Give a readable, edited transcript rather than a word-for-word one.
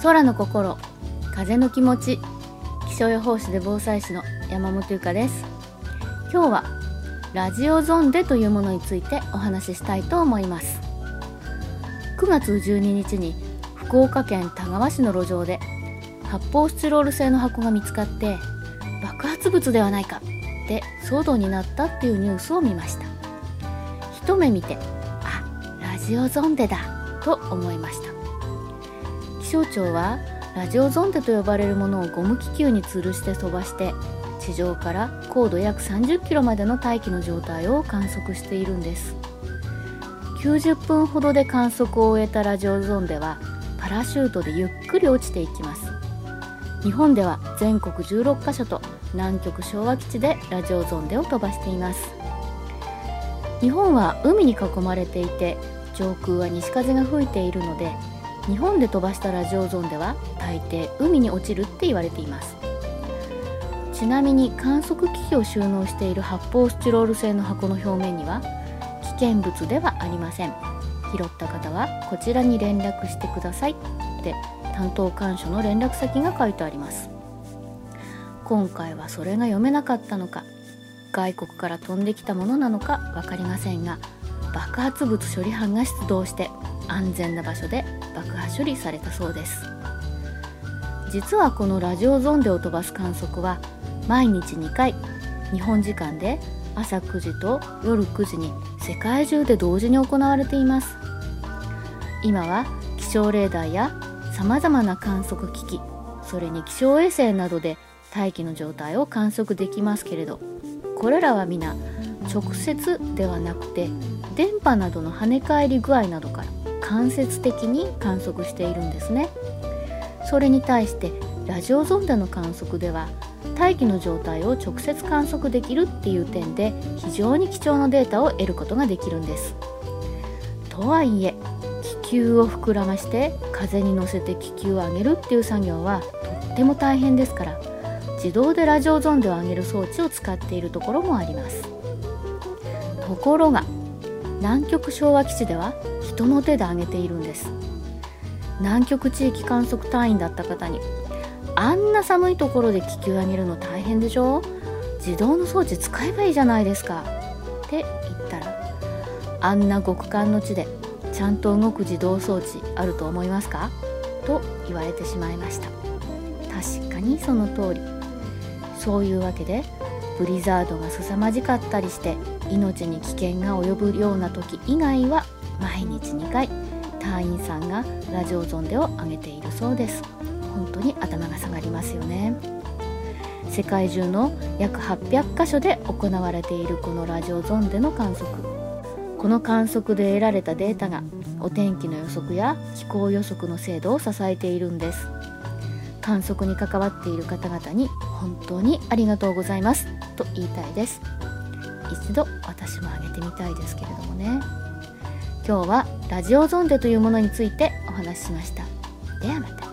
空の心、風の気持ち、気象予報士で防災士の山本由香です。今日はラジオゾンデというものについてお話ししたいと思います。9月12日に福岡県田川市の路上で発泡スチロール製の箱が見つかって爆発物ではないかって騒動になったっていうニュースを見ました。一目見て、ラジオゾンデだと思いました。気象庁はラジオゾンデと呼ばれるものをゴム気球に吊るして飛ばして地上から高度約30キロまでの大気の状態を観測しているんです。90分ほどで観測を終えたラジオゾンデはパラシュートでゆっくり落ちていきます。日本では全国16カ所と南極昭和基地でラジオゾンデを飛ばしています。日本は海に囲まれていて上空は西風が吹いているので、日本で飛ばしたラジオゾンデは大抵海に落ちるって言われています。ちなみに観測機器を収納している発泡スチロール製の箱の表面には危険物ではありません、拾った方はこちらに連絡してくださいって担当官署の連絡先が書いてあります。今回はそれが読めなかったのか、外国から飛んできたものなのか分かりませんが、爆発物処理班が出動して安全な場所で爆破処理されたそうです。実はこのラジオゾンデを飛ばす観測は毎日2回、日本時間で朝9時と夜9時に世界中で同時に行われています。今は気象レーダーやさまざまな観測機器、それに気象衛星などで大気の状態を観測できますけれど、これらは皆直接ではなくて電波などの跳ね返り具合などから間接的に観測しているんですね。それに対してラジオゾンデの観測では大気の状態を直接観測できるっていう点で非常に貴重なデータを得ることができるんです。とはいえ気球を膨らまして風に乗せて気球を上げるっていう作業はとっても大変ですから、自動でラジオゾンデを上げる装置を使っているところもあります。ところが南極昭和基地では人の手で上げているんです。南極地域観測隊員だった方に、あんな寒いところで気球上げるの大変でしょ、自動の装置使えばいいじゃないですかって言ったら、あんな極寒の地でちゃんと動く自動装置あると思いますかと言われてしまいました。確かにその通り。そういうわけでブリザードが凄まじかったりして命に危険が及ぶような時以外は毎日2回隊員さんがラジオゾンデを上げているそうです。本当に頭が下がりますよね。世界中の約800カ所で行われているこのラジオゾンデの観測、この観測で得られたデータがお天気の予測や気候予測の精度を支えているんです。観測に関わっている方々に本当にありがとうございますと言いたいです。一度私も上げてみたいですけれどもね。今日はラジオゾンデというものについてお話ししました。ではまた。